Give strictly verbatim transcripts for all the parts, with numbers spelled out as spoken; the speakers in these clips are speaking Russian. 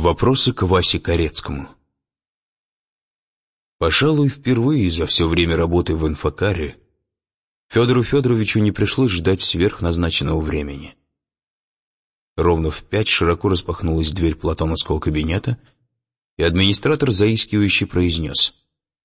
Вопросы к Васе Корецкому. Пожалуй, впервые за все время работы в инфокаре Федору Федоровичу не пришлось ждать сверхназначенного времени. Ровно в пять широко распахнулась дверь платоновского кабинета, и администратор заискивающе произнес: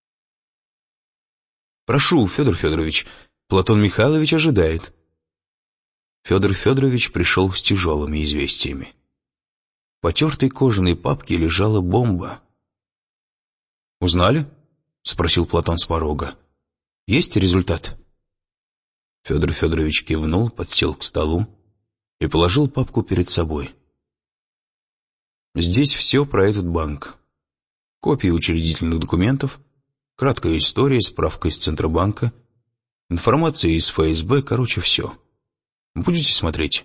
«Прошу, Федор Федорович, Платон Михайлович ожидает». Федор Федорович пришел с тяжелыми известиями. В потертой кожаной папке лежала бомба. «Узнали?» — спросил Платон с порога. «Есть результат?» Федор Федорович кивнул, подсел к столу и положил папку перед собой. «Здесь все про этот банк. Копии учредительных документов, краткая история, справка из Центробанка, информация из эф эс бэ, короче, все. Будете смотреть?»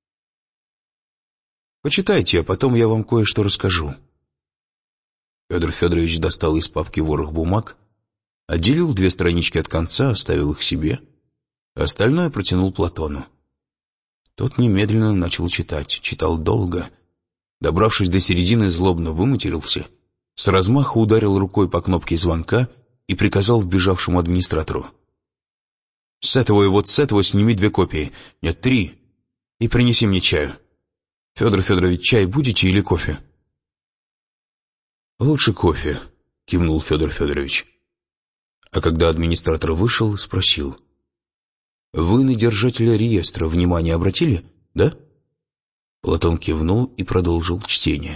«Почитайте, а потом я вам кое-что расскажу». Федор Федорович достал из папки ворох бумаг, отделил две странички от конца, оставил их себе, а остальное протянул Платону. Тот немедленно начал читать, читал долго. Добравшись до середины, злобно выматерился, с размаху ударил рукой по кнопке звонка и приказал вбежавшему администратору: «С этого и вот с этого сними две копии, нет, три, и принеси мне чаю. Федор Федорович, чай будете или кофе?» «Лучше кофе», — кивнул Федор Федорович. А когда администратор вышел, спросил: «Вы на держателя реестра внимание обратили, да?» Платон кивнул и продолжил чтение.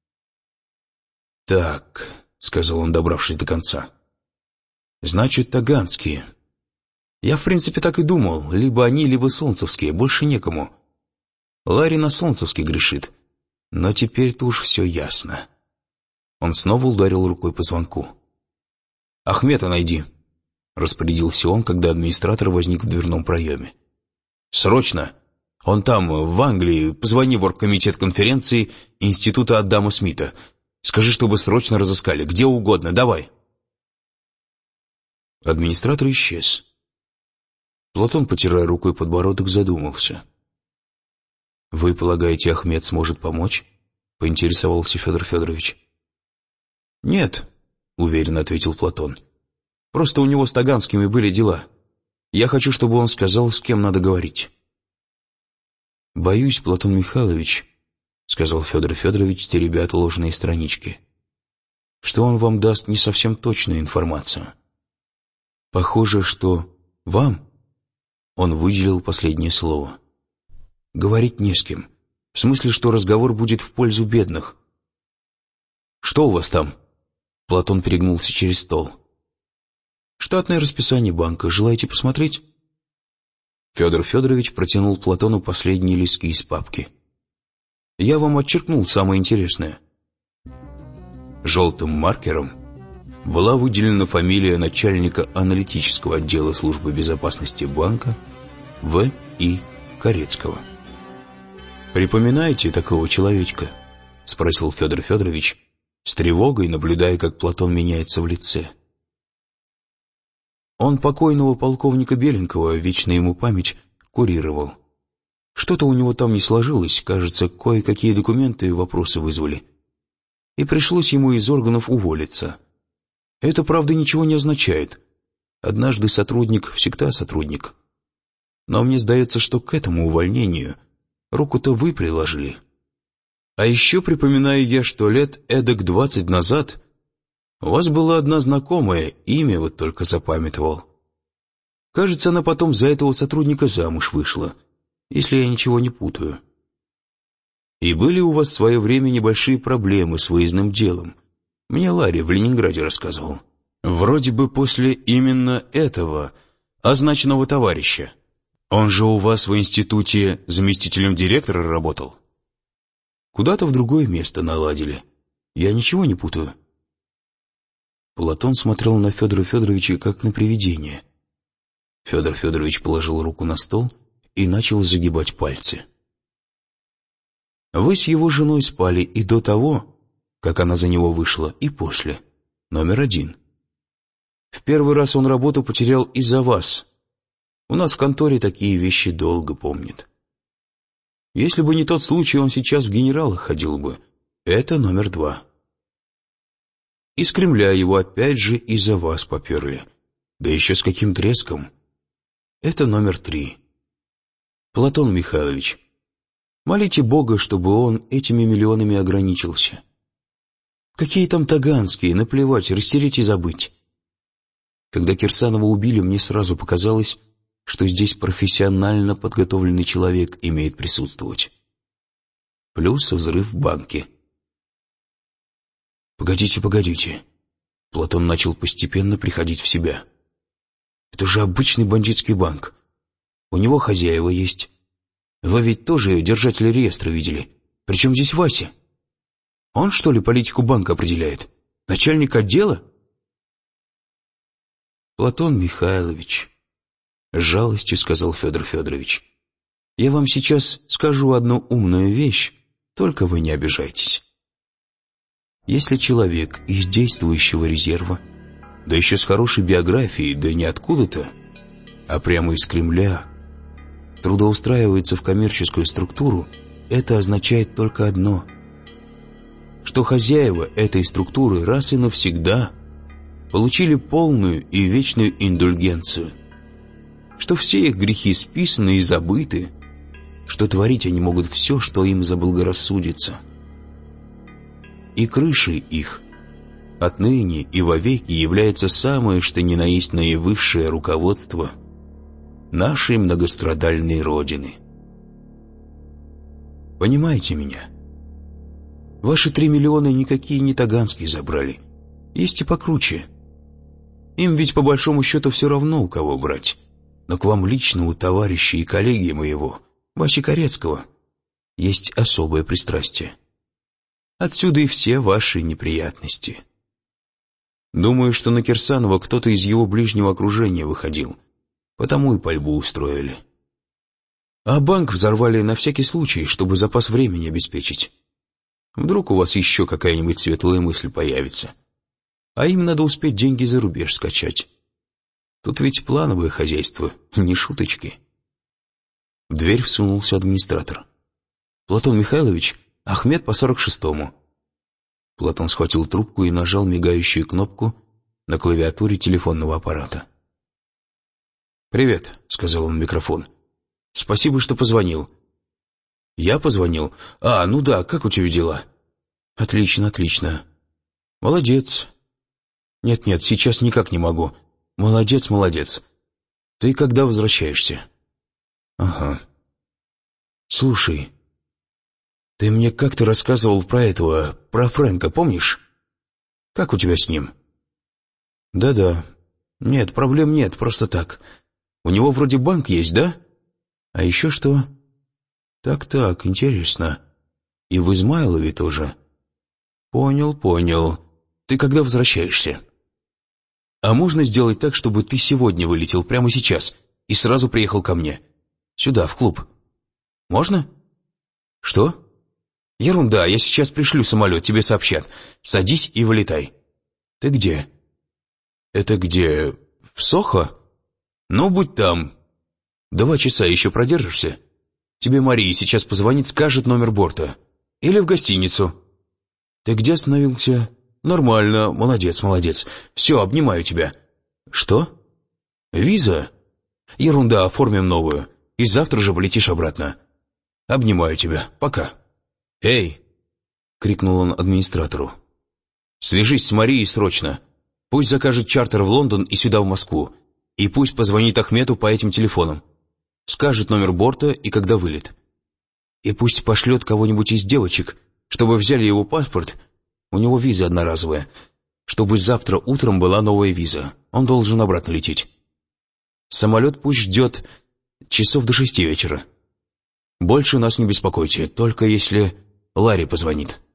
«Так», — сказал он, добравшись до конца, — «значит, таганские. Я, в принципе, так и думал, либо они, либо солнцевские, больше некому. Ларри на солнцевский грешит, но теперь-то уж все ясно». Он снова ударил рукой по звонку. «Ахмета найди», — распорядился он, когда администратор возник в дверном проеме. «Срочно! Он там, в Англии, позвони в оргкомитет конференции Института Адама Смита. Скажи, чтобы срочно разыскали, где угодно, давай!» Администратор исчез. Платон, потирая рукой подбородок, задумался. «Вы полагаете, Ахмед сможет помочь?» — поинтересовался Федор Федорович. «Нет», — уверенно ответил Платон. «Просто у него с таганскими были дела. Я хочу, чтобы он сказал, с кем надо говорить». «Боюсь, Платон Михайлович», — сказал Федор Федорович, теребя отложенные странички, «что он вам даст не совсем точную информацию. Похоже, что вам...» — он выделил последнее слово. «Говорить не с кем. В смысле, что разговор будет в пользу бедных». «Что у вас там?» Платон перегнулся через стол. «Штатное расписание банка. Желаете посмотреть?» Федор Федорович протянул Платону последние листки из папки. «Я вам отчеркнул самое интересное». Желтым маркером была выделена фамилия начальника аналитического отдела службы безопасности банка В И Корецкого. «Припоминаете такого человечка?» — спросил Федор Федорович, с тревогой наблюдая, как Платон меняется в лице. Он покойного полковника Беленького, вечная ему память, курировал. Что-то у него там не сложилось, кажется, кое-какие документы и вопросы вызвали. И пришлось ему из органов уволиться. Это, правда, ничего не означает. Однажды сотрудник всегда сотрудник. Но мне сдается, что к этому увольнению руку-то вы приложили. А еще припоминаю я, что лет эдак двадцать назад у вас была одна знакомая, имя вот только запамятовал. Кажется, она потом за этого сотрудника замуж вышла, если я ничего не путаю. И были у вас в свое время небольшие проблемы с выездным делом. Мне Ларри в Ленинграде рассказывал. Вроде бы после именно этого означенного товарища. Он же у вас в институте заместителем директора работал? Куда-то в другое место наладили. Я ничего не путаю?» Платон смотрел на Федора Федоровича как на привидение. Федор Федорович положил руку на стол и начал загибать пальцы. «Вы с его женой спали и до того, как она за него вышла, и после. Номер один. В первый раз он работу потерял из-за вас. У нас в конторе такие вещи долго помнят. Если бы не тот случай, он сейчас в генералах ходил бы. Это номер два. Из Кремля его опять же из-за вас поперли. Да еще с каким треском. Это номер три. Платон Михайлович, молите Бога, чтобы он этими миллионами ограничился. Какие там таганские, наплевать, растереть и забыть. Когда Кирсанова убили, мне сразу показалось, что здесь профессионально подготовленный человек имеет присутствовать. Плюс взрыв в банке. «Погодите, погодите». Платон начал постепенно приходить в себя. «Это же обычный бандитский банк. У него хозяева есть. Вы ведь тоже держатели реестра видели. Причем здесь Вася? Он, что ли, политику банка определяет? Начальник отдела?» «Платон Михайлович», — с жалостью сказал Федор Федорович, «я вам сейчас скажу одну умную вещь, только вы не обижайтесь. Если человек из действующего резерва, да еще с хорошей биографией, да не откуда-то, а прямо из Кремля, трудоустраивается в коммерческую структуру, это означает только одно, что хозяева этой структуры раз и навсегда получили полную и вечную индульгенцию, что все их грехи списаны и забыты, что творить они могут все, что им заблагорассудится. И крышей их отныне и вовеки является самое, что ни на есть наивысшее руководство нашей многострадальной Родины. Понимаете меня? Ваши три миллиона никакие не таганские забрали, есть и покруче. Им ведь по большому счету все равно, у кого брать. Но к вам лично, у товарища и коллеги моего, Васи Корецкого, есть особое пристрастие. Отсюда и все ваши неприятности. Думаю, что на Кирсанова кто-то из его ближнего окружения выходил, потому и пальбу устроили. А банк взорвали на всякий случай, чтобы запас времени обеспечить. Вдруг у вас еще какая-нибудь светлая мысль появится. А им надо успеть деньги за рубеж скачать. Тут ведь плановое хозяйство, не шуточки. В дверь всунулся администратор. «Платон Михайлович, Ахмед по сорок шестому». Платон схватил трубку и нажал мигающую кнопку на клавиатуре телефонного аппарата. «Привет», — сказал он в микрофон. «Спасибо, что позвонил». «Я позвонил? А, ну да, как у тебя дела?» «Отлично, отлично». «Молодец». «Нет-нет, сейчас никак не могу». «Молодец, молодец. Ты когда возвращаешься?» «Ага. Слушай, ты мне как-то рассказывал про этого, про Фрэнка, помнишь? Как у тебя с ним?» «Да-да. Нет, проблем нет, просто так. У него вроде банк есть, да? А еще что?» «Так-так, интересно. И в Измайлове тоже?» «Понял, понял. Ты когда возвращаешься?» «А можно сделать так, чтобы ты сегодня вылетел прямо сейчас и сразу приехал ко мне? Сюда, в клуб. Можно?» «Что?» «Ерунда, я сейчас пришлю самолет, тебе сообщат. Садись и вылетай». «Ты где?» «Это где? В Сохо?» «Ну, будь там. Два часа еще продержишься? Тебе Мария сейчас позвонит, скажет номер борта. Или в гостиницу». «Ты где остановился?» «Нормально, молодец, молодец. Все, обнимаю тебя». «Что? Виза?» «Ерунда, оформим новую. И завтра же полетишь обратно». «Обнимаю тебя. Пока». «Эй!» — крикнул он администратору. «Свяжись с Марией срочно. Пусть закажет чартер в Лондон и сюда в Москву. И пусть позвонит Ахмету по этим телефонам. Скажет номер борта и когда вылет. И пусть пошлет кого-нибудь из девочек, чтобы взяли его паспорт. У него виза одноразовая. Чтобы завтра утром была новая виза. Он должен обратно лететь. Самолет пусть ждет часов до шести вечера. Больше нас не беспокойте, только если Ларри позвонит».